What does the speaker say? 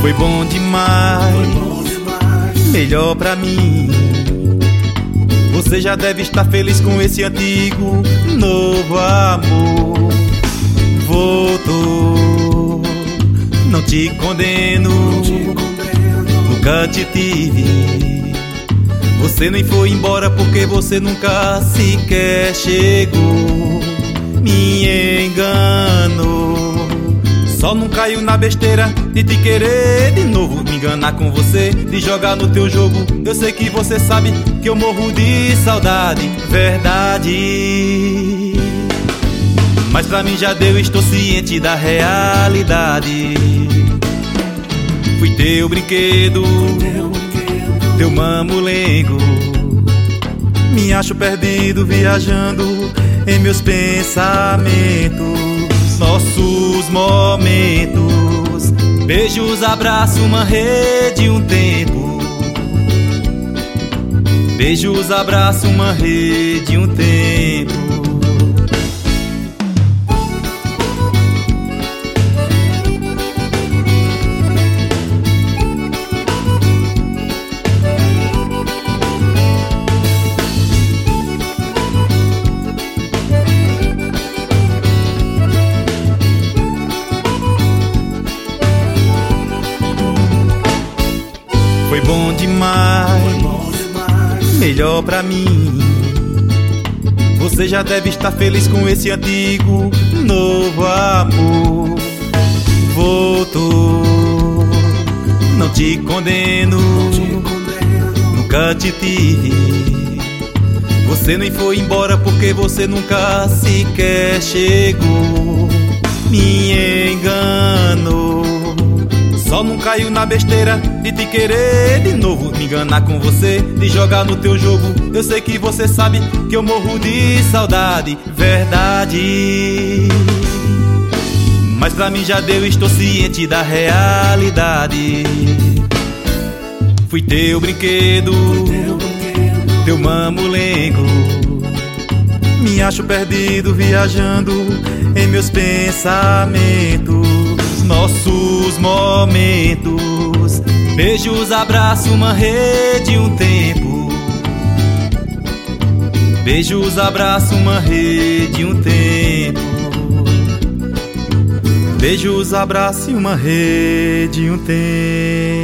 Foi bom demais, melhor pra mim. Você já deve estar feliz com esse antigo novo amor. Voltou, não te condeno, nunca te tive. Você nem foi embora porque você nunca sequer chegou. Me enganou, só não caiu na besteira de te querer de novo. Me enganar com você, de jogar no teu jogo. Eu sei que você sabe que eu morro de saudade, verdade. Mas pra mim já deu, estou ciente da realidade. Fui teu brinquedo, teu mamulengo. Me acho perdido viajando em meus pensamentos. Nossos momentos, beijos, abraço, uma rede, um tempo. Beijos, abraço, uma rede, um tempo. Foi bom demais, melhor pra mim. Você já deve estar feliz com esse antigo novo amor. Voltou, não te condeno, nunca te tive. Você nem foi embora porque você nunca sequer chegou. Me enganou, só não caiu na besteira de te querer de novo. Me enganar com você, de jogar no teu jogo. Eu sei que você sabe que eu morro de saudade, verdade. Mas pra mim já deu, estou ciente da realidade. Fui teu brinquedo, teu mamulengo. Me acho perdido viajando em meus pensamentos. Nossos momentos, beijos, abraço, uma rede, um tempo. Beijos, abraço, uma rede, um tempo. Beijos, abraço, uma rede, um tempo.